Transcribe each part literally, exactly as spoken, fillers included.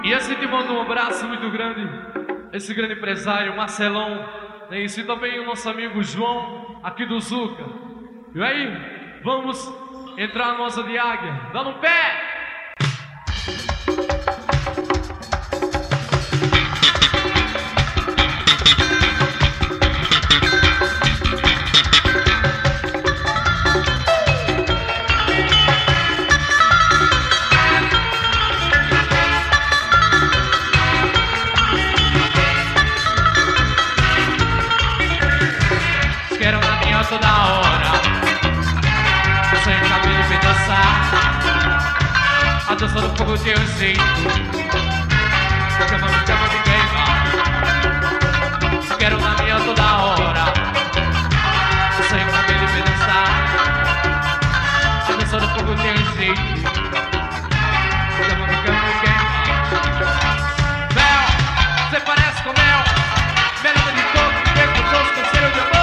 E assim te mando um abraço muito grande, esse grande empresário, Marcelão, né? E também o nosso amigo João, aqui do Zuca. E aí, vamos entrar na nossa de águia, dá no pé! Quero na minha toda hora, sem cabelo e dançar, a dança do fogo tem um jeito, chama, me chama, me queima. Quero na minha toda hora, sem cabelo e dançar, a dança do fogo tem um jeito, chama, me chama, me queima. Mel, você parece com mel, melhor de todo, que com seus conselhos de amor.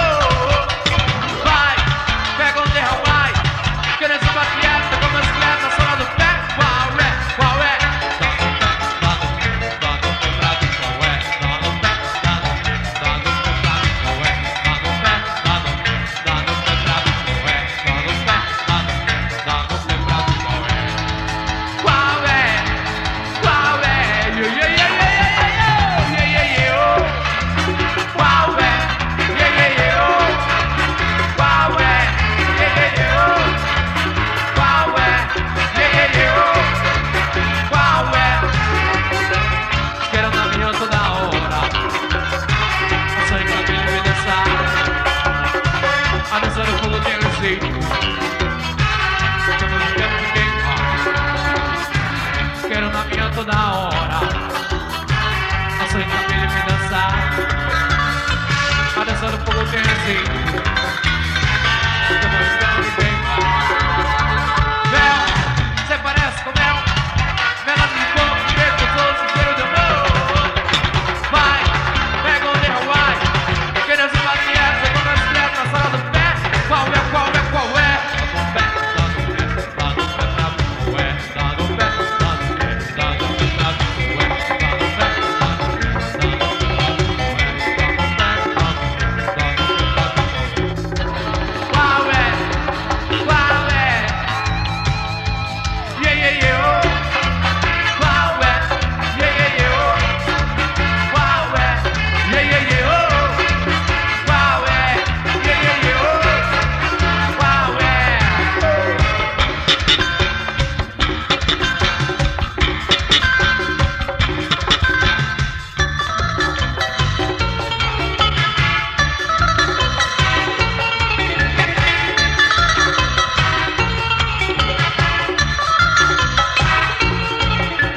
Quero na minha toda hora, a sua cabelo me dançar, a dança do fogo tem assim.